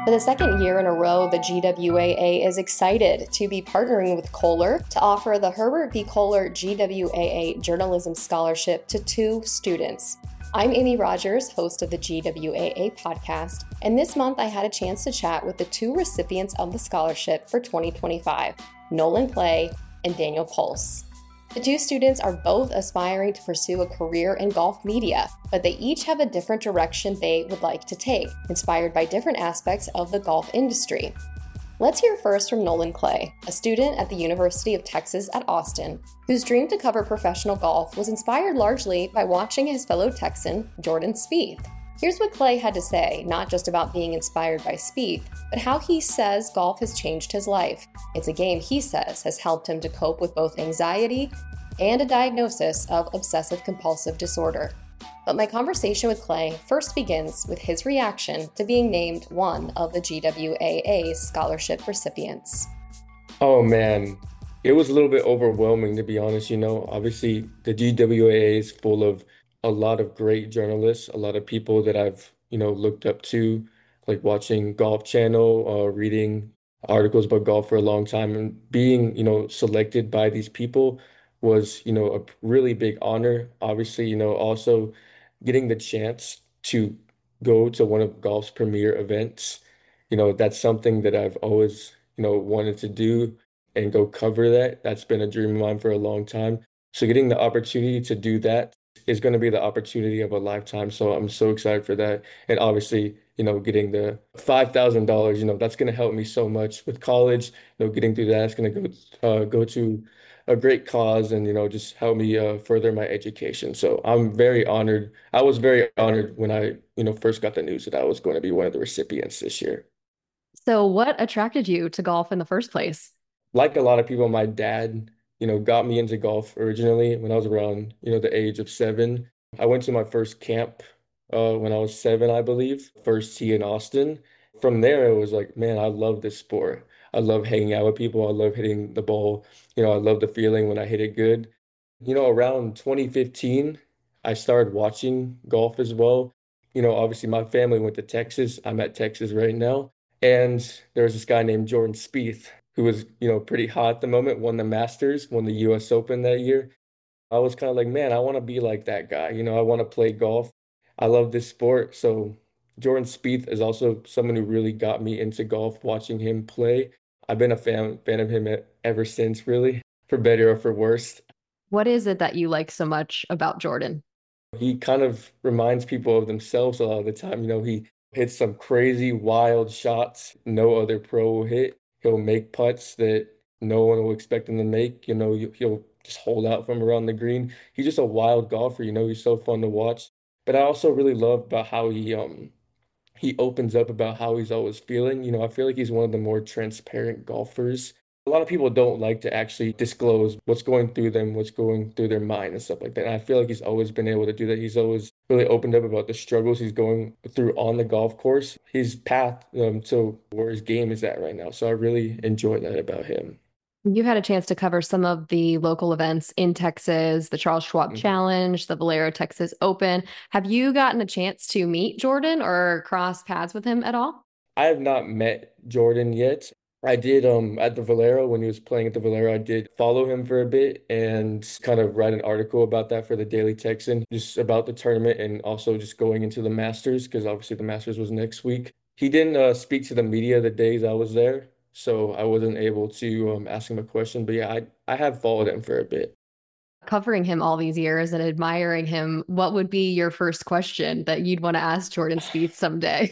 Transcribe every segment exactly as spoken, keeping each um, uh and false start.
For the second year in a row, the G W A A is excited to be partnering with Kohler to offer the Herbert V. Kohler G W A A Journalism Scholarship to two students. I'm Amy Rogers, host of the G W A A podcast, and this month I had a chance to chat with the two recipients of the scholarship for twenty twenty-five, Nolan Clay and Daniel Pulse. The two students are both aspiring to pursue a career in golf media, but they each have a different direction they would like to take, inspired by different aspects of the golf industry. Let's hear first from Nolan Clay, a student at the University of Texas at Austin, whose dream to cover professional golf was inspired largely by watching his fellow Texan, Jordan Spieth. Here's what Clay had to say, not just about being inspired by Spieth, but how he says golf has changed his life. It's a game he says has helped him to cope with both anxiety and a diagnosis of obsessive-compulsive disorder. But my conversation with Clay first begins with his reaction to being named one of the G W A A's scholarship recipients. Oh man, it was a little bit overwhelming, to be honest. You know, obviously the G W A A is full of a lot of great journalists, a lot of people that I've, you know, looked up to, like watching Golf Channel, uh, reading articles about golf for a long time, and being, you know, selected by these people was, you know, a really big honor. Obviously, you know, also getting the chance to go to one of golf's premier events, you know, that's something that I've always, you know, wanted to do and go cover that. That's been a dream of mine for a long time. So getting the opportunity to do that is going to be the opportunity of a lifetime. So I'm so excited for that. And obviously, you know, getting the five thousand dollars, you know, that's going to help me so much with college. You know, getting through that, it's going to go uh, go to a great cause and, you know, just help me uh, further my education. So I'm very honored. I was very honored when I, you know, first got the news that I was going to be one of the recipients this year. So what attracted you to golf in the first place? Like a lot of people, my dad, you know, got me into golf originally when I was around, you know, the age of seven. I went to my first camp uh, when I was seven, I believe, first tee in Austin. From there, it was like, man, I love this sport. I love hanging out with people. I love hitting the ball. You know, I love the feeling when I hit it good. You know, around twenty fifteen, I started watching golf as well. You know, obviously my family went to Texas. I'm at Texas right now. And there was this guy named Jordan Spieth who was, you know, pretty hot at the moment, won the Masters, won the U S Open that year. I was kind of like, man, I want to be like that guy. You know, I want to play golf. I love this sport. So Jordan Spieth is also someone who really got me into golf, watching him play. I've been a fan fan of him e- ever since, really, for better or for worse. What is it that you like so much about Jordan? He kind of reminds people of themselves a lot of the time. You know, he hits some crazy, wild shots no other pro will hit. He'll make putts that no one will expect him to make. You know, you- he'll just hold out from around the green. He's just a wild golfer. You know, he's so fun to watch. But I also really love about how he um he opens up about how he's always feeling. You know, I feel like he's one of the more transparent golfers. A lot of people don't like to actually disclose what's going through them, what's going through their mind and stuff like that. And I feel like he's always been able to do that. He's always really opened up about the struggles he's going through on the golf course, his path um, to where his game is at right now. So I really enjoy that about him. You had a chance to cover some of the local events in Texas, the Charles Schwab Mhm. Challenge, the Valero Texas Open. Have you gotten a chance to meet Jordan or cross paths with him at all? I have not met Jordan yet. I did um at the Valero when he was playing at the Valero, I did follow him for a bit and kind of write an article about that for the Daily Texan, just about the tournament and also just going into the Masters because obviously the Masters was next week. He didn't uh, speak to the media the days I was there, so I wasn't able to um, ask him a question. But yeah, I I have followed him for a bit. Covering him all these years and admiring him, what would be your first question that you'd want to ask Jordan Spieth someday?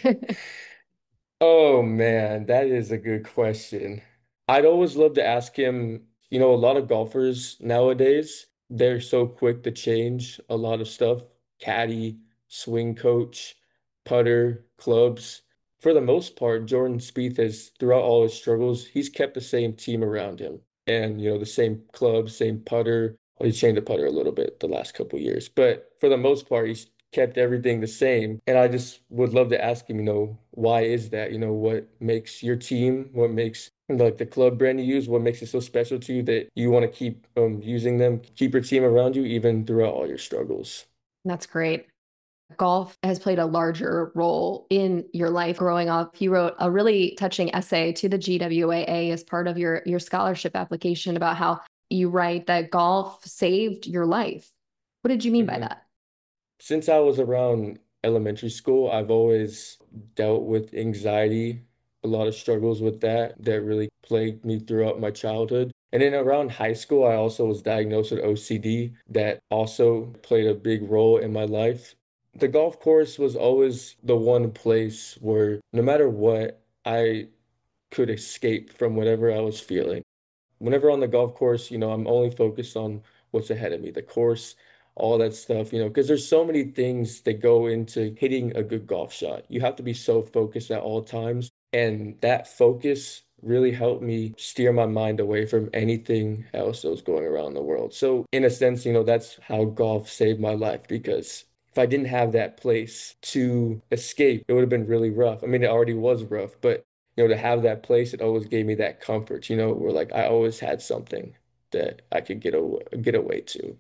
Oh man, that is a good question. I'd always love to ask him, you know, a lot of golfers nowadays, they're so quick to change a lot of stuff. Caddy, swing coach, putter, clubs. For the most part, Jordan Spieth has, throughout all his struggles, he's kept the same team around him. And, you know, the same club, same putter. Well, he changed the putter a little bit the last couple of years. But for the most part, he's kept everything the same. And I just would love to ask him, you know, why is that? You know, what makes your team, what makes like the club brand you use, what makes it so special to you that you want to keep um using them, keep your team around you even throughout all your struggles. That's great. Golf has played a larger role in your life growing up. You wrote a really touching essay to the G W A A as part of your, your scholarship application about how you write that golf saved your life. What did you mean by Mhm. that? Since I was around elementary school, I've always dealt with anxiety, a lot of struggles with that that really plagued me throughout my childhood. And then around high school, I also was diagnosed with O C D that also played a big role in my life. The golf course was always the one place where no matter what, I could escape from whatever I was feeling. Whenever on the golf course, you know, I'm only focused on what's ahead of me, the course, all that stuff, you know, because there's so many things that go into hitting a good golf shot. You have to be so focused at all times. And that focus really helped me steer my mind away from anything else that was going around the world. So, in a sense, you know, that's how golf saved my life because if I didn't have that place to escape, it would have been really rough. I mean, it already was rough, but you know, to have that place, it always gave me that comfort, you know, where like I always had something that I could get away, get away to.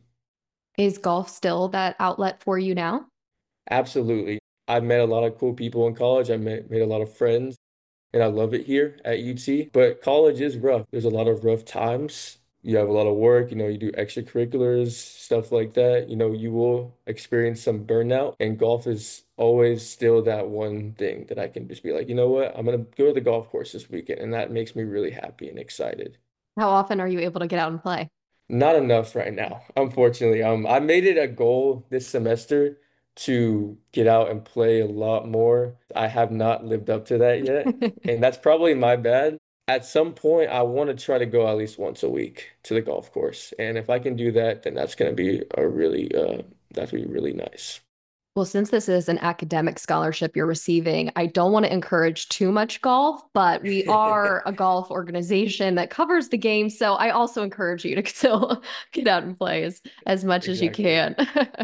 Is golf still that outlet for you now? Absolutely. I met a lot of cool people in college. I met, made a lot of friends, and I love it here at U T. But college is rough. There's a lot of rough times. You have a lot of work, you know, you do extracurriculars, stuff like that. You know, you will experience some burnout, and golf is always still that one thing that I can just be like, you know what, I'm gonna go to the golf course this weekend, and that makes me really happy and excited. How often are you able to get out and play? Not enough right now, unfortunately. Um, I made it a goal this semester to get out and play a lot more. I have not lived up to that yet, and that's probably my bad. At some point, I want to try to go at least once a week to the golf course, and if I can do that, then that's going to be a really uh, that's gonna be really nice. Well, since this is an academic scholarship you're receiving, I don't want to encourage too much golf, but we are a golf organization that covers the game. So I also encourage you to still get out and play as, as much as you Exactly. can.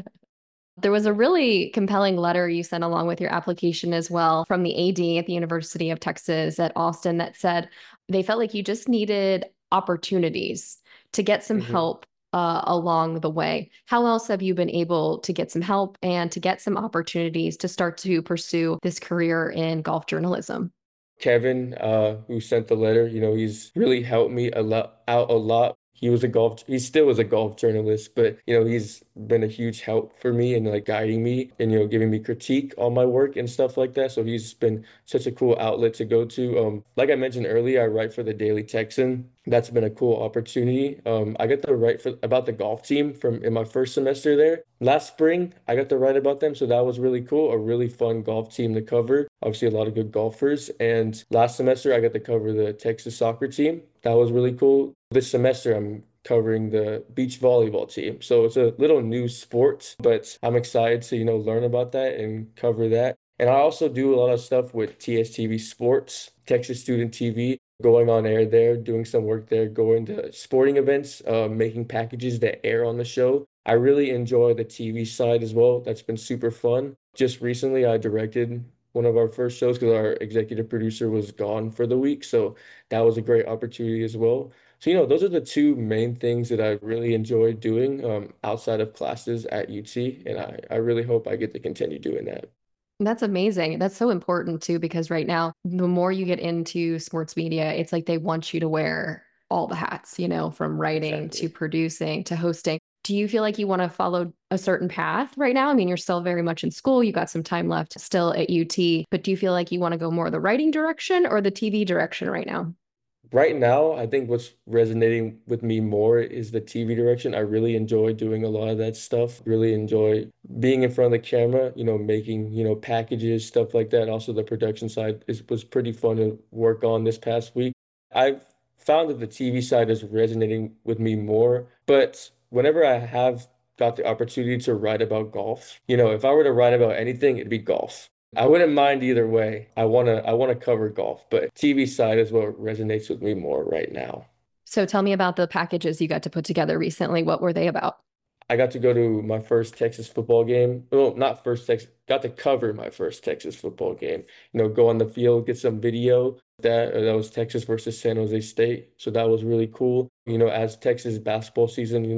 There was a Yeah. really compelling letter you sent along with your application as well from the A D at the University of Texas at Austin that said they felt like you just needed opportunities to get some Mhm. help uh, along the way. How else have you been able to get some help and to get some opportunities to start to pursue this career in golf journalism? Kevin, uh, who sent the letter, you know, he's really helped me a lot out a lot. He was a golf, he still is a golf journalist, but you know, he's been a huge help for me and like guiding me and you know, giving me critique on my work and stuff like that. So he's been such a cool outlet to go to. Um, like I mentioned earlier, I write for the Daily Texan. That's been a cool opportunity. Um, I got to write for about the golf team from in my first semester there. Last spring, I got to write about them, so that was really cool. A really fun golf team to cover. Obviously, a lot of good golfers. And last semester, I got to cover the Texas soccer team. That was really cool. This semester, I'm covering the beach volleyball team. So it's a little new sport, but I'm excited to, you know, learn about that and cover that. And I also do a lot of stuff with T S T V Sports, Texas Student T V, going on air there, doing some work there, going to sporting events, uh, making packages that air on the show. I really enjoy the T V side as well. That's been super fun. Just recently, I directed one of our first shows because our executive producer was gone for the week. So that was a great opportunity as well. So, you know, those are the two main things that I really enjoy doing um, outside of classes at U T. And I, I really hope I get to continue doing that. That's amazing. That's so important too, because right now, the more you get into sports media, it's like they want you to wear all the hats, you know, from writing to Exactly. producing to hosting. Do you feel like you want to follow a certain path right now? I mean, you're still very much in school, you got some time left still at U T, but do you feel like you want to go more the writing direction or the T V direction right now? Right now, I think what's resonating with me more is the T V direction. I really enjoy doing a lot of that stuff. Really enjoy being in front of the camera, you know, making, you know, packages, stuff like that. Also, the production side is was pretty fun to work on this past week. I've found that the T V side is resonating with me more, but whenever I have got the opportunity to write about golf, you know, if I were to write about anything, it'd be golf. I wouldn't mind either way. I wanna I wanna cover golf, but T V side is what resonates with me more right now. So tell me about the packages you got to put together recently. What were they about? I got to go to my first Texas football game. Well, not first Texas, got to cover my first Texas football game. You know, go on the field, get some video. That uh, that was Texas versus San Jose State. So that was really cool. You know, as Texas basketball season, you know,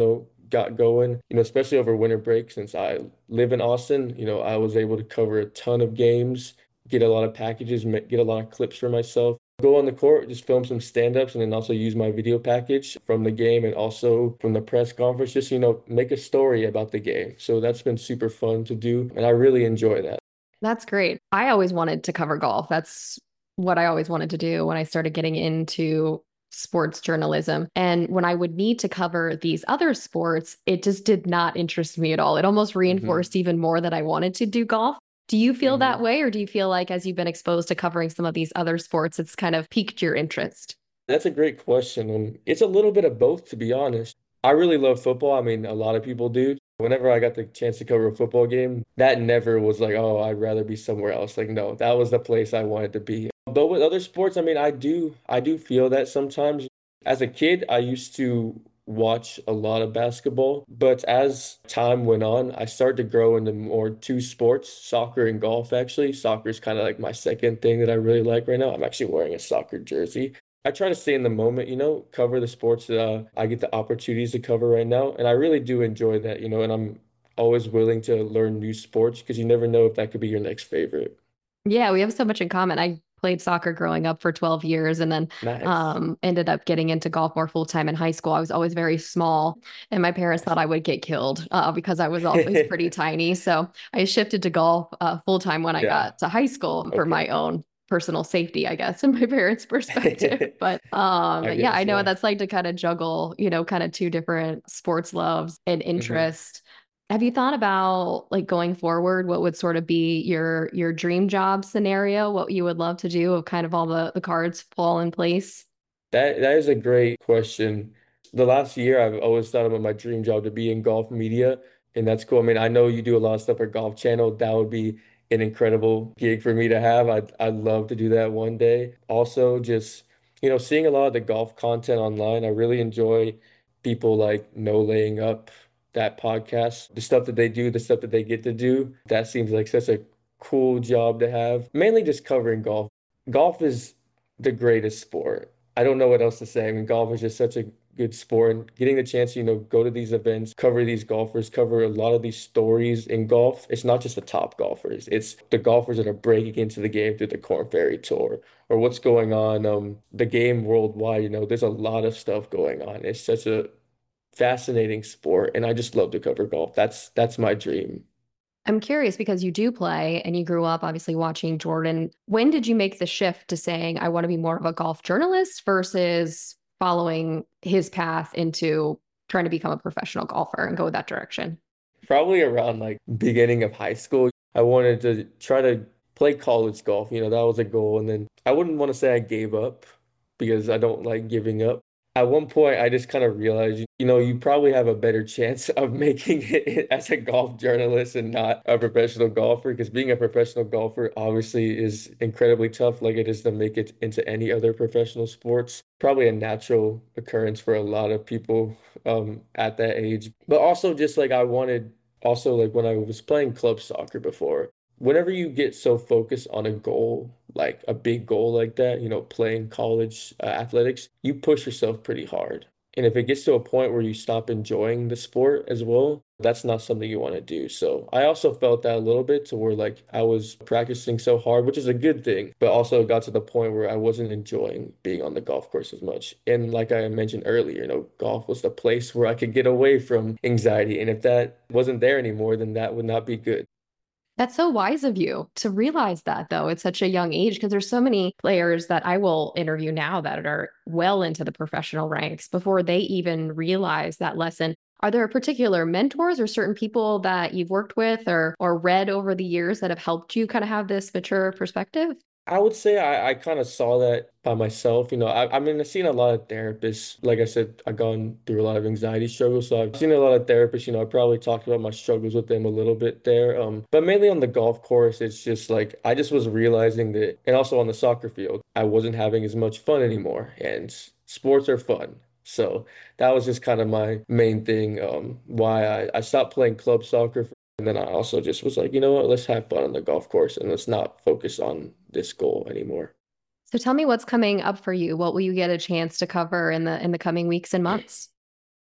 got going, you know, especially over winter break since I live in Austin, you know, I was able to cover a ton of games, get a lot of packages, ma- get a lot of clips for myself. Go on the court, just film some stand-ups and then also use my video package from the game and also from the press conference, just, you know, make a story about the game. So that's been super fun to do, and I really enjoy that. That's great. I always wanted to cover golf. That's what I always wanted to do when I started getting into sports journalism. And when I would need to cover these other sports, it just did not interest me at all. It almost hmm reinforced even more that I wanted to do golf. Do you feel that hmm way, or do you feel like as you've been exposed to covering some of these other sports, it's kind of piqued your interest? That's a great question. And it's a little bit of both, to be honest. I really love football. I mean, a lot of people do. Whenever I got the chance to cover a football game, that never was like, oh, I'd rather be somewhere else. Like, no, that was the place I wanted to be. But with other sports, I mean, I do, I do feel that sometimes. As a kid, I used to watch a lot of basketball, but as time went on, I started to grow into more two sports, soccer and golf, actually. Soccer is kind of like my second thing that I really like right now. I'm actually wearing a soccer jersey. I try to stay in the moment, you know, cover the sports that uh, I get the opportunities to cover right now. And I really do enjoy that, you know, and I'm always willing to learn new sports because you never know if that could be your next favorite. Yeah, we have so much in common. I played soccer growing up for twelve years and then Nice. um, ended up getting into golf more full time in high school. I was always very small, and my parents thought I would get killed uh, because I was always pretty tiny. So I shifted to golf uh, full time when I Yeah. got to high school for my Okay. own personal safety, I guess, and my parents' perspective. But um, I yeah, I guess, know what yeah. that's like to kind of juggle, you know, kind of two different sports loves and hmm interests. Have you thought about like going forward, what would sort of be your your dream job scenario, what you would love to do if kind of all the the cards fall in place? That that is a great question. The last year, I've always thought about my dream job to be in golf media, and that's cool. I mean, I know you do a lot of stuff for Golf Channel. That would be an incredible gig for me to have. I'd I'd love to do that one day. Also, just you know, seeing a lot of the golf content online, I really enjoy people like No Laying Up, that podcast, the stuff that they do, the stuff that they get to do. That seems like such a cool job to have. Mainly just covering golf. Golf is the greatest sport. I don't know what else to say. I mean, golf is just such a good sport. And getting the chance to, you know, go to these events, cover these golfers, cover a lot of these stories in golf. It's not just the top golfers. It's the golfers that are breaking into the game through the Korn Ferry Tour or what's going on, um, the game worldwide. You know, there's a lot of stuff going on. It's such a fascinating sport, and I just love to cover golf. That's that's my dream. I'm curious because you do play and you grew up obviously watching Jordan. When did you make the shift to saying, I want to be more of a golf journalist versus following his path into trying to become a professional golfer and go that direction? Probably around like beginning of high school. I wanted to try to play college golf. You know, that was a goal. And then I wouldn't want to say I gave up because I don't like giving up. At one point, I just kind of realized, you know, you probably have a better chance of making it as a golf journalist and not a professional golfer because being a professional golfer obviously is incredibly tough, like it is to make it into any other professional sports. Probably a natural occurrence for a lot of people um, at that age. But also just like I wanted, also like when I was playing club soccer before, whenever you get so focused on a goal, like a big goal like that, you know, playing college uh, athletics, you push yourself pretty hard. And if it gets to a point where you stop enjoying the sport as well, that's not something you want to do. So I also felt that a little bit to where like I was practicing so hard, which is a good thing, but also it got to the point where I wasn't enjoying being on the golf course as much. And like I mentioned earlier, you know, golf was the place where I could get away from anxiety. And if that wasn't there anymore, then that would not be good. That's so wise of you to realize that, though, at such a young age, because there's so many players that I will interview now that are well into the professional ranks before they even realize that lesson. Are there particular mentors or certain people that you've worked with or or read over the years that have helped you kind of have this mature perspective? I would say I, I kind of saw that by myself. You know, I, I mean, I've seen a lot of therapists. Like I said, I've gone through a lot of anxiety struggles. So I've seen a lot of therapists. You know, I probably talked about my struggles with them a little bit there. Um, but mainly on the golf course, it's just like I just was realizing that, and also on the soccer field, I wasn't having as much fun anymore. And s- sports are fun. So that was just kind of my main thing, um, why I, I stopped playing club soccer. And then I also just was like, you know what, let's have fun on the golf course and let's not focus on this goal anymore. So tell me what's coming up for you. What will you get a chance to cover in the in the coming weeks and months?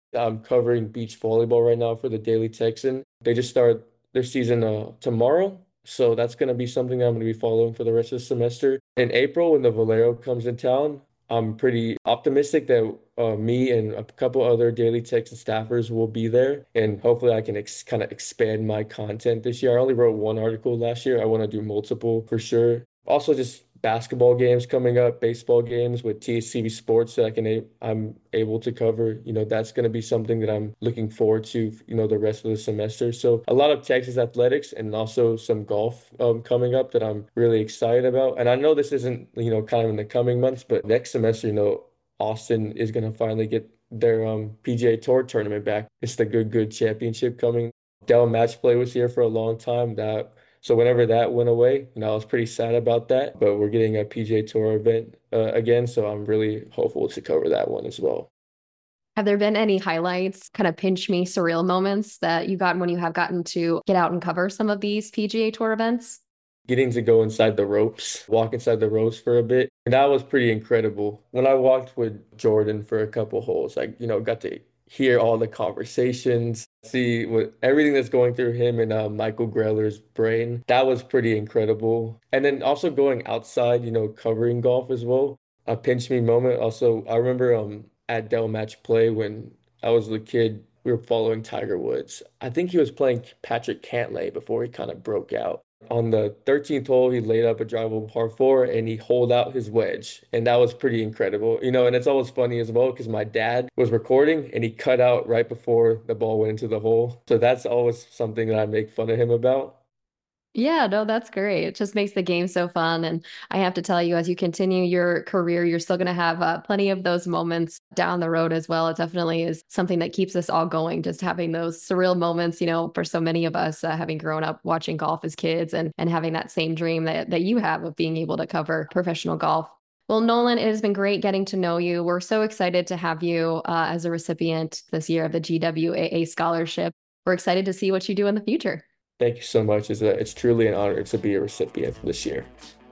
I'm covering beach volleyball right now for the Daily Texan. They just start their season uh, tomorrow. So that's going to be something that I'm going to be following for the rest of the semester. In April, when the Valero comes in town, I'm pretty optimistic that uh, me and a couple other Daily Texan staffers will be there. And hopefully I can ex kind of expand my content this year. I only wrote one article last year. I want to do multiple for sure. Also, just basketball games coming up, baseball games with T H C V Sports that I can a I'm able to cover. You know, that's going to be something that I'm looking forward to, you know, the rest of the semester. So a lot of Texas athletics and also some golf um, coming up that I'm really excited about. And I know this isn't, you know, kind of in the coming months, but next semester, you know, Austin is going to finally get their um, P G A Tour tournament back. It's the Good Good Championship coming. Dell Match Play was here for a long time. That so whenever that went away, you know, I was pretty sad about that. But we're getting a P G A Tour event uh, again, so I'm really hopeful to cover that one as well. Have there been any highlights, kind of pinch me surreal moments that you got when you have gotten to get out and cover some of these P G A Tour events? Getting to go inside the ropes, walk inside the ropes for a bit. And that was pretty incredible. When I walked with Jordan for a couple holes, I, you know, got to hear all the conversations, see what everything that's going through him and uh, Michael Greller's brain. That was pretty incredible. And then also going outside, you know, covering golf as well. A pinch me moment. Also, I remember um at Dell Match Play when I was a kid, we were following Tiger Woods. I think he was playing Patrick Cantlay before he kind of broke out. On the thirteenth hole, he laid up a drivable par four and he holed out his wedge. And that was pretty incredible. You know, and it's always funny as well because my dad was recording and he cut out right before the ball went into the hole. So that's always something that I make fun of him about. Yeah, no, that's great. It just makes the game so fun. And I have to tell you, as you continue your career, you're still going to have uh, plenty of those moments down the road as well. It definitely is something that keeps us all going, just having those surreal moments, you know, for so many of us, uh, having grown up watching golf as kids and, and having that same dream that, that you have of being able to cover professional golf. Well, Nolan, it has been great getting to know you. We're so excited to have you uh, as a recipient this year of the G W A A scholarship. We're excited to see what you do in the future. Thank you so much. It's, a, it's truly an honor to be a recipient this year.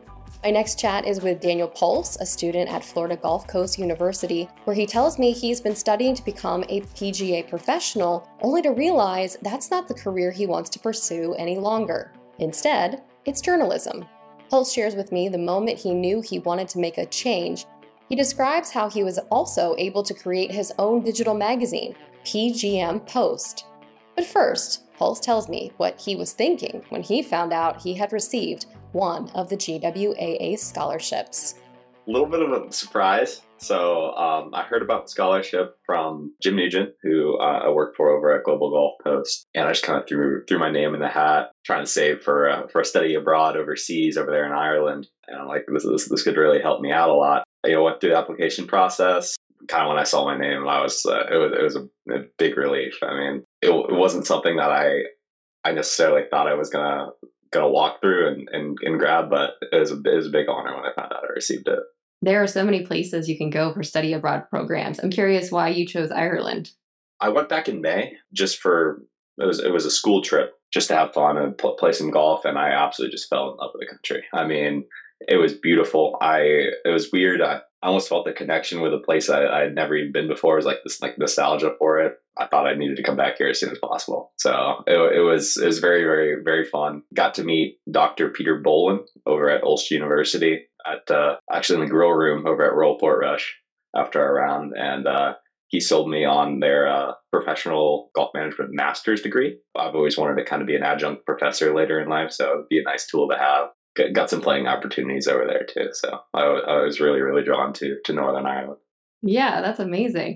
My next chat is with Daniel Pulse, a student at Florida Gulf Coast University, where he tells me he's been studying to become a P G A professional, only to realize that's not the career he wants to pursue any longer. Instead, it's journalism. Pulse shares with me the moment he knew he wanted to make a change. He describes how he was also able to create his own digital magazine, P G M Post. But first, Pulse tells me what he was thinking when he found out he had received one of the G W A A scholarships. A little bit of a surprise. So um, I heard about the scholarship from Jim Nugent, who uh, I worked for over at Global Golf Post, and I just kind of threw threw my name in the hat, trying to save for uh, for a study abroad overseas over there in Ireland. And I'm like, this this this could really help me out a lot. I you know, went through the application process. Kind of when I saw my name, I was uh, it was it was a, a big relief. I mean, it, it wasn't something that I I necessarily thought I was gonna gonna walk through and, and, and grab, but it was, a, it was a big honor when I found out I received it. There are so many places you can go for study abroad programs. I'm curious why you chose Ireland. I went back in May just for it was it was a school trip just to have fun and pl- play some golf, and I absolutely just fell in love with the country. I mean, it was beautiful. I it was weird. I almost felt the connection with a place I I had never even been before. It was like this like nostalgia for it. I thought I needed to come back here as soon as possible. So it, it was it was very very very fun. Got to meet Doctor Peter Bolin over at Ulster University at uh, actually in the grill room over at Royal Portrush after our round, and uh, he sold me on their uh, professional golf management master's degree. I've always wanted to kind of be an adjunct professor later in life, so it'd be a nice tool to have. Got some playing opportunities over there too. So I, I was really, really drawn to, to Northern Ireland. Yeah, that's amazing.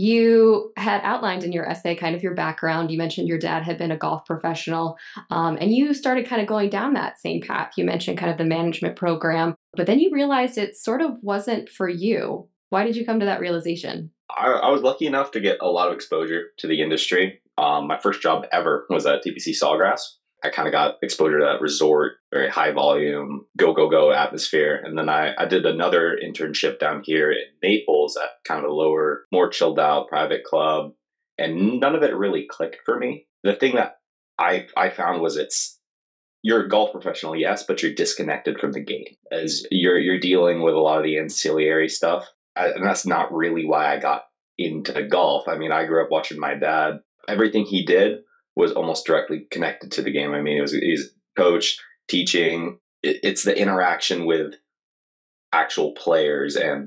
You had outlined in your essay kind of your background. You mentioned your dad had been a golf professional, um, and you started kind of going down that same path. You mentioned kind of the management program, but then you realized it sort of wasn't for you. Why did you come to that realization? I, I was lucky enough to get a lot of exposure to the industry. Um, my first job ever was at T P C Sawgrass. I kind of got exposure to that resort, very high volume, go, go, go atmosphere. And then I, I did another internship down here in Naples at kind of a lower, more chilled out private club. And none of it really clicked for me. The thing that I, I found was it's, you're a golf professional, yes, but you're disconnected from the game as you're, you're dealing with a lot of the ancillary stuff. I, and that's not really why I got into golf. I mean, I grew up watching my dad. Everything he did was almost directly connected to the game. I mean, it was he's coach, teaching. It, it's the interaction with actual players and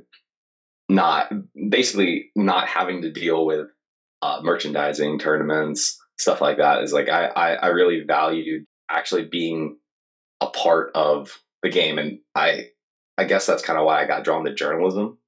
not basically not having to deal with uh, merchandising, tournaments, stuff like that. Is like I, I I really valued actually being a part of the game, and I I guess that's kind of why I got drawn to journalism.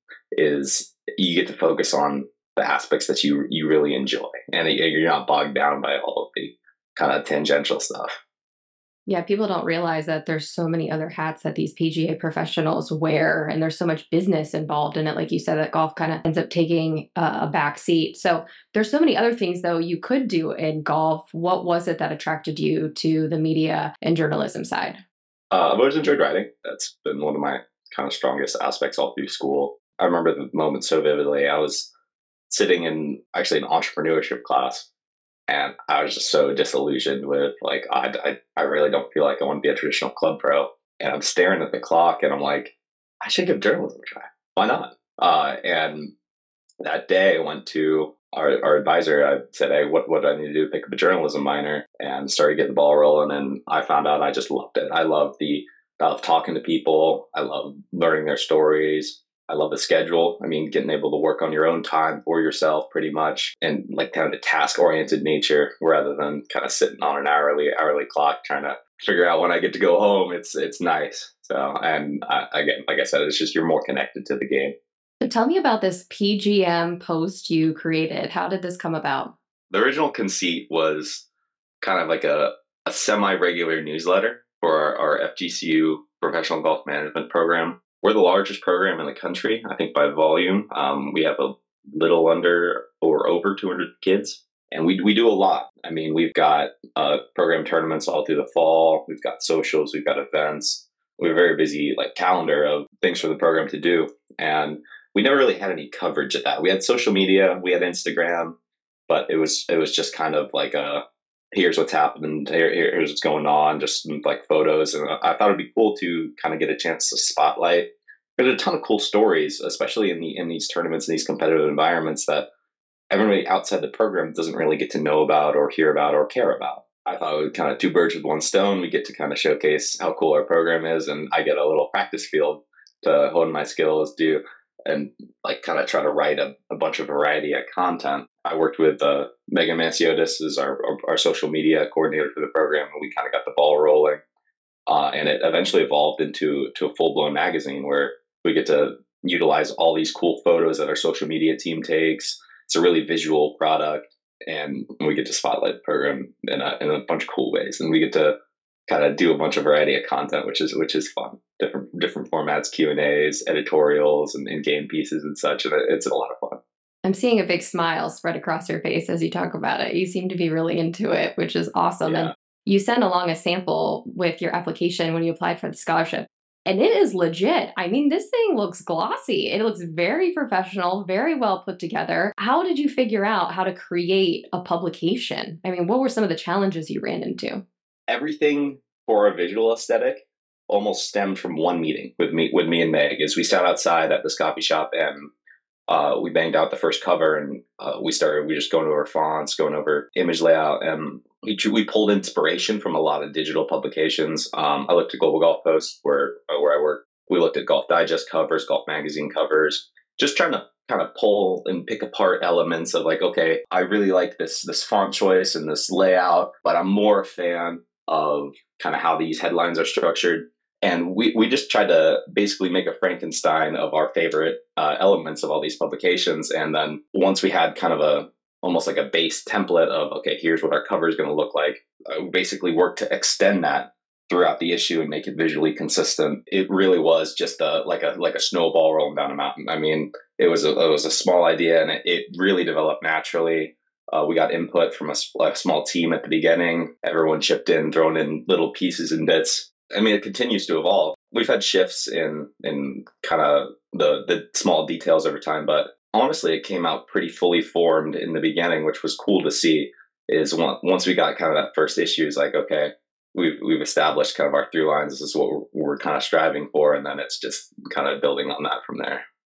Is you get to focus on the aspects that you you really enjoy, and you're not bogged down by all of the kind of tangential stuff. Yeah, people don't realize that there's so many other hats that these P G A professionals wear, and there's so much business involved in it. Like you said, that golf kind of ends up taking a, a back seat. So there's so many other things, though, you could do in golf. What was it that attracted you to the media and journalism side? Uh, I've always enjoyed writing. That's been one of my kind of strongest aspects all through school. I remember the moment so vividly. I was sitting in actually an entrepreneurship class, and I was just so disillusioned with like, I, I, I really don't feel like I want to be a traditional club pro. And I'm staring at the clock and I'm like, I should give journalism a try. Why not? Uh, and that day I went to our, our advisor. I said, hey, what, what do I need to do to pick up a journalism minor? And started getting the ball rolling. And I found out I just loved it. I love the, I love talking to people. I love learning their stories. I love the schedule. I mean, getting able to work on your own time for yourself pretty much, and like kind of the task oriented nature rather than kind of sitting on an hourly hourly clock trying to figure out when I get to go home. It's it's nice. So, and I, again, like I said, it's just you're more connected to the game. So tell me about this P G M post you created. How did this come about? The original conceit was kind of like a, a semi-regular newsletter for our, our F G C U professional golf management program. We're the largest program in the country, I think, by volume. Um, we have a little under or over two hundred kids, and we we do a lot. I mean, we've got uh, program tournaments all through the fall. We've got socials. We've got events. We have a very busy like calendar of things for the program to do, and we never really had any coverage of that. We had social media, we had Instagram, but it was it was just kind of like a here's what's happening, here, here's what's going on, just like photos. And I thought it'd be cool to kind of get a chance to spotlight. There's a ton of cool stories, especially in the in these tournaments and these competitive environments that everybody outside the program doesn't really get to know about or hear about or care about. I thought it was kind of two birds with one stone. We get to kind of showcase how cool our program is, and I get a little practice field to hone my skills, do and like kind of try to write a, a bunch of variety of content. I worked with uh, Megan Manciotis as our, our our social media coordinator for the program, and we kind of got the ball rolling. Uh, and it eventually evolved into to a full blown magazine where we get to utilize all these cool photos that our social media team takes. It's a really visual product, and we get to spotlight the program in a in a bunch of cool ways, and we get to kind of do a bunch of variety of content, which is which is fun. Different different formats, Q and A's, editorials, and, and game pieces and such. And it's a lot of fun. I'm seeing a big smile spread across your face as you talk about it. You seem to be really into it, which is awesome. Yeah. And you sent along a sample with your application when you applied for the scholarship. And it is legit. I mean, this thing looks glossy. It looks very professional, very well put together. How did you figure out how to create a publication? I mean, what were some of the challenges you ran into? Everything for a visual aesthetic almost stemmed from one meeting with me with me and Meg. As we sat outside at this coffee shop, and uh, we banged out the first cover, and uh, we started we just going over fonts, going over image layout, and we we pulled inspiration from a lot of digital publications. Um, I looked at Global Golf Post, where where I work. We looked at Golf Digest covers, Golf Magazine covers, just trying to kind of pull and pick apart elements of like, okay, I really like this this font choice and this layout, but I'm more a fan of kind of how these headlines are structured. And we, we just tried to basically make a Frankenstein of our favorite uh, elements of all these publications. And then once we had kind of a, almost like a base template of, okay, here's what our cover is going to look like, uh, we basically worked to extend that throughout the issue and make it visually consistent. It really was just a, like a, like a snowball rolling down a mountain. I mean, it was a, it was a small idea, and it, it really developed naturally. Uh, we got input from a, a small team at the beginning. Everyone chipped in, thrown in little pieces and bits. I mean, it continues to evolve. We've had shifts in in kind of the the small details over time, but honestly, it came out pretty fully formed in the beginning, which was cool to see. Is one, once we got kind of that first issue, is like, okay, we've we've established kind of our through lines. This is what we're, we're kind of striving for, and then it's just kind of building on that from there.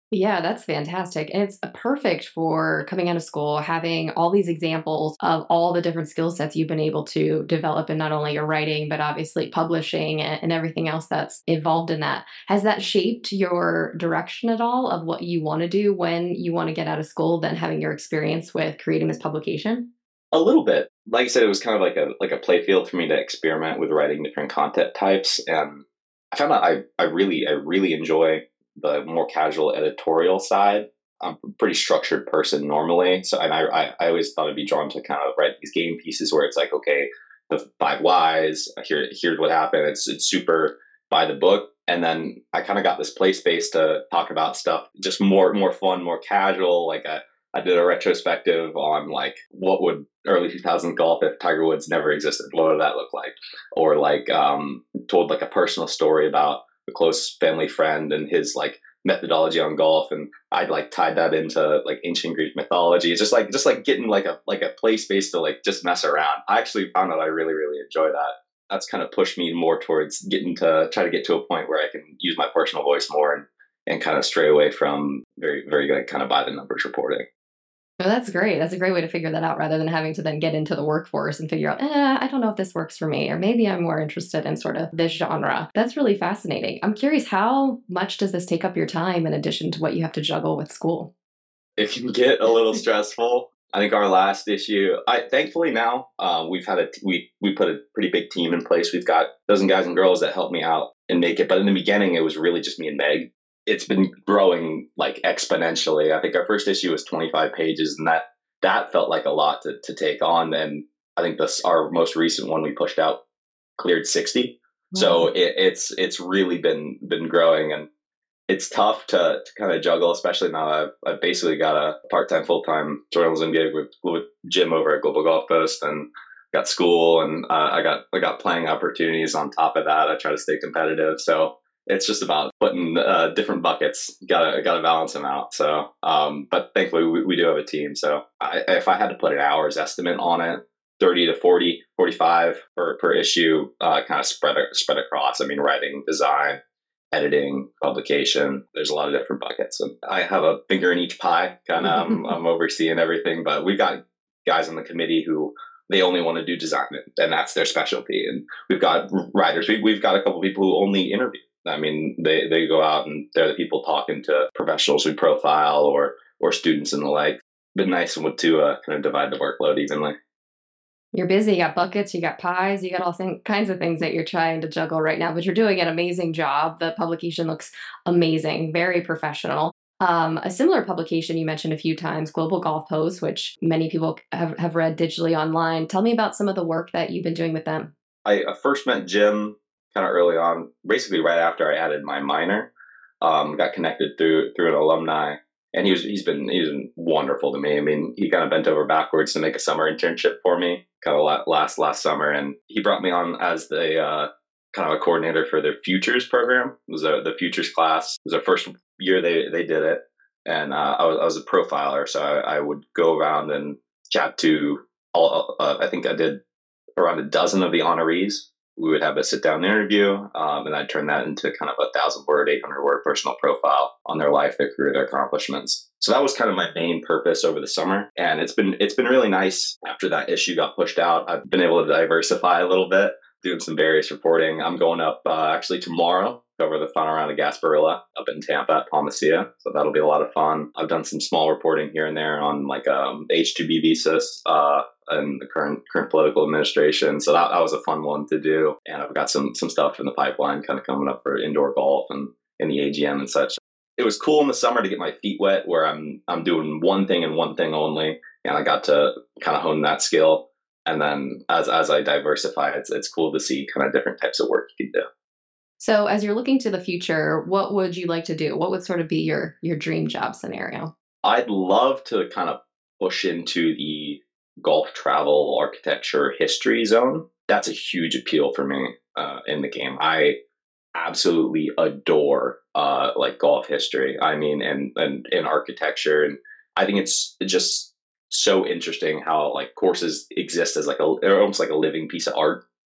Yeah, that's fantastic. And it's uh, perfect for coming out of school, having all these examples of all the different skill sets you've been able to develop in not only your writing, but obviously publishing and, and everything else that's involved in that. Has that shaped your direction at all of what you want to do when you want to get out of school, then having your experience with creating this publication? A little bit. Like I said, it was kind of like a like a play field for me to experiment with writing different content types, and I found out I I really I really enjoy the more casual editorial side. I'm a pretty structured person normally, so and I I, I always thought I'd be drawn to kind of write these game pieces where it's like, okay, the five whys, here here's what happened. It's it's super by the book, and then I kind of got this play space to talk about stuff just more more fun, more casual, like a I did a retrospective on like what would early two thousands golf if Tiger Woods never existed. What would that look like? Or like um, told like a personal story about a close family friend and his like methodology on golf, and I'd like tied that into like ancient Greek mythology. It's just like just like getting like a like a play space to like just mess around. I actually found that I really really enjoy that. That's kind of pushed me more towards getting to try to get to a point where I can use my personal voice more and and kind of stray away from very very like kind of by the numbers reporting. No, that's great. That's a great way to figure that out rather than having to then get into the workforce and figure out, eh, I don't know if this works for me, or maybe I'm more interested in sort of this genre. That's really fascinating. I'm curious, how much does this take up your time in addition to what you have to juggle with school? It can get a little stressful. I think our last issue, I thankfully now uh, we've had a we we put a pretty big team in place. We've got a dozen guys and girls that help me out and make it. But in the beginning, it was really just me and Meg. It's been growing like exponentially. I think our first issue was twenty-five pages, and that that felt like a lot to to take on. And I think this our most recent one we pushed out cleared sixty. So Wow. it, it's it's really been been growing, and it's tough to, to kind of juggle, especially now I've, I've basically got a part-time, full-time journalism gig with, with Jim over at Global Golf Post, and got school, and uh, I got I got playing opportunities on top of that. I try to stay competitive, so it's just about putting uh, different buckets. Gotta gotta balance them out. So, um, but thankfully we, we do have a team. So I, if I had to put an hours estimate on it, thirty to forty, forty-five per, per issue, uh, kind of spread spread across. I mean, writing, design, editing, publication. There's a lot of different buckets, and I have a finger in each pie. Kind of, I'm, I'm overseeing everything. But we've got guys on the committee who they only want to do design, and that's their specialty. And we've got writers. We, we've got a couple of people who only interview. I mean, they, they go out and they're the people talking to professionals we profile or or students and the like. Been nice to uh, kind of divide the workload evenly. You're busy, you got buckets, you got pies, you got all th- kinds of things that you're trying to juggle right now, but you're doing an amazing job. The publication looks amazing, very professional. Um, a similar publication you mentioned a few times, Global Golf Post, which many people have, have read digitally online. Tell me about some of the work that you've been doing with them. I, I first met Jim kind of early on, basically right after I added my minor. Um, got connected through through an alumni, and he was he's been he's been wonderful to me. I mean, he kind of bent over backwards to make a summer internship for me, kind of last last summer, and he brought me on as the uh, kind of a coordinator for their futures program. It was a, the futures class. It was the first year they they did it, and uh, I was I was a profiler, so I, I would go around and chat to all. Uh, I think I did around a dozen of the honorees. We would have a sit down interview, um, and I'd turn that into kind of a thousand word, eight hundred word personal profile on their life, their career, their accomplishments. So that was kind of my main purpose over the summer, and it's been it's been really nice. After that issue got pushed out, I've been able to diversify a little bit, doing some various reporting. I'm going up uh, actually tomorrow, cover the final round of Gasparilla up in Tampa at Palmacia, so that'll be a lot of fun. I've done some small reporting here and there on like um, H two B visas uh, and the current current political administration, so that, that was a fun one to do. And I've got some some stuff in the pipeline kind of coming up for indoor golf and in the A G M and such. It was cool in the summer to get my feet wet, where I'm I'm doing one thing and one thing only, and I got to kind of hone that skill. And then as as I diversify, it's it's cool to see kind of different types of work you can do. So, as you're looking to the future, what would you like to do? What would sort of be your your dream job scenario? I'd love to kind of push into the golf travel architecture history zone. That's a huge appeal for me uh, in the game. I absolutely adore uh, like golf history. I mean, and and and architecture, and I think it's just so interesting how like courses exist as like a they're almost like a living piece of art.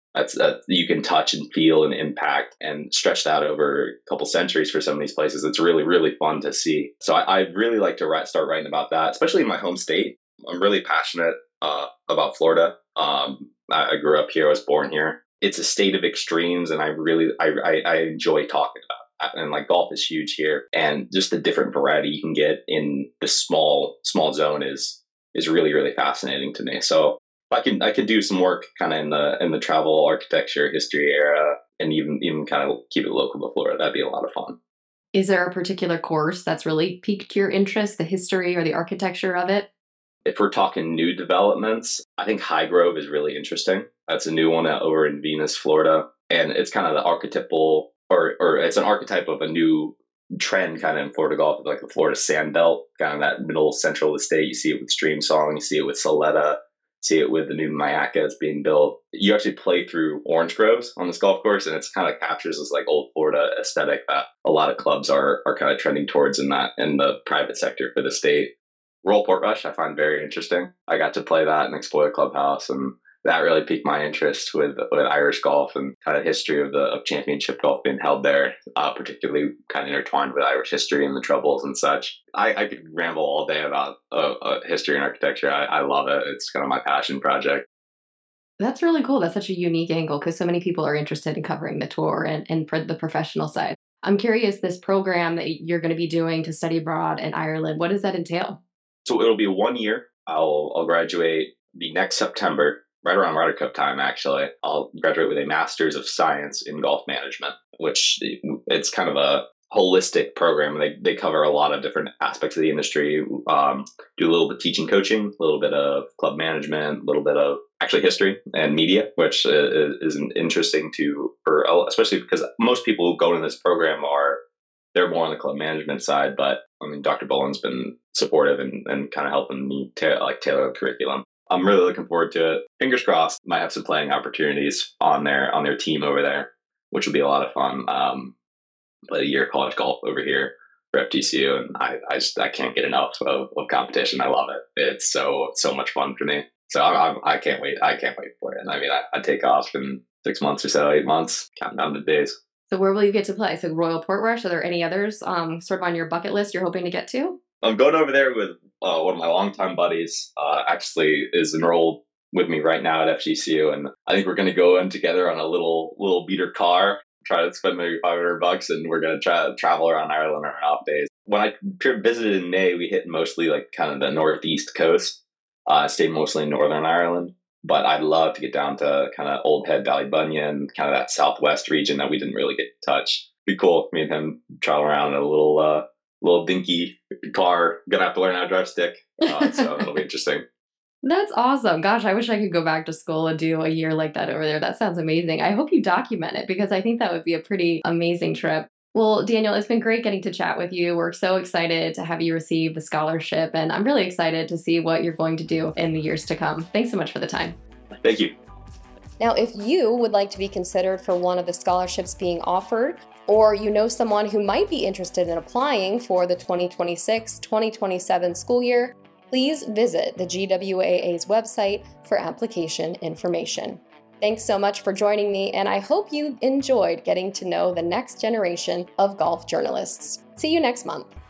That's that you can touch and feel and impact and stretch that over a couple centuries for some of these places. It's really, really fun to see. So I, I'd really like to write, start writing about that, especially in my home state. I'm really passionate uh, about Florida. Um, I, I grew up here. I was born here. It's a state of extremes, and I really, I, I, I enjoy talking about it. And like golf is huge here, and just the different variety you can get in this small, small zone is is really, really fascinating to me. So I can I could do some work kind of in the in the travel, architecture, history era, and even even kind of keep it local to Florida. That'd be a lot of fun. Is there a particular course that's really piqued your interest, the history or the architecture of it? If we're talking new developments, I think Highgrove is really interesting. That's a new one over in Venus, Florida, and it's kind of the archetypal, or or it's an archetype of a new trend kind of in Florida golf, like the Florida Sand Belt, kind of that middle central estate. You see it with Streamsong, you see it with Soletta. See it with the new Mayaca that's being built. You actually play through orange groves on this golf course, and it's kind of captures this like old Florida aesthetic that a lot of clubs are are kind of trending towards in that in the private sector for the state. Royal Portrush I find very interesting. I got to play that and explore the clubhouse, and that really piqued my interest with with Irish golf and kind of history of the of championship golf being held there, uh, particularly kind of intertwined with Irish history and the troubles and such. I, I could ramble all day about uh, uh, history and architecture. I, I love it. It's kind of my passion project. That's really cool. That's such a unique angle because so many people are interested in covering the tour and, and for the professional side. I'm curious, this program that you're going to be doing to study abroad in Ireland, what does that entail? So it'll be one year. I'll I'll graduate the next September. Right around Ryder Cup time, actually. I'll graduate with a Master's of Science in Golf Management, which it's kind of a holistic program. They they cover a lot of different aspects of the industry, um, do a little bit of teaching, coaching, a little bit of club management, a little bit of actually history and media, which is, is interesting to, for especially because most people who go into this program are, they're more on the club management side. But I mean, Doctor Boland's been supportive and, and kind of helping me ta- like tailor the curriculum. I'm really looking forward to it. Fingers crossed, might have some playing opportunities on their on their team over there, which will be a lot of fun. Um, played a year of college golf over here for F T C U, and I, I just I can't get enough of, of competition. I love it. It's so so much fun for me. So I, I, I can't wait. I can't wait for it. I mean, I, I take off in six months or so, eight months, counting down the days. So where will you get to play? So Royal Portrush. Are there any others um, sort of on your bucket list you're hoping to get to? I'm going over there with uh, one of my longtime buddies. Uh, actually, is enrolled with me right now at F G C U, and I think we're going to go in together on a little little beater car. Try to spend maybe five hundred bucks, and we're going to try to travel around Ireland on our off days. When I visited in May, we hit mostly like kind of the northeast coast. I uh, stayed mostly in Northern Ireland, but I'd love to get down to kind of Old Head, Ballybunion, kind of that southwest region that we didn't really get to touch. Be cool. Me and him travel around in a little. Uh, little dinky car. Gonna have to learn how to drive stick. Uh, so it'll be interesting. That's awesome. Gosh, I wish I could go back to school and do a year like that over there. That sounds amazing. I hope you document it because I think that would be a pretty amazing trip. Well, Daniel, it's been great getting to chat with you. We're so excited to have you receive the scholarship, and I'm really excited to see what you're going to do in the years to come. Thanks so much for the time. Thank you. Now, if you would like to be considered for one of the scholarships being offered, or you know someone who might be interested in applying for the twenty twenty-six twenty twenty-seven school year, please visit the G W A A's website for application information. Thanks so much for joining me, and I hope you enjoyed getting to know the next generation of golf journalists. See you next month.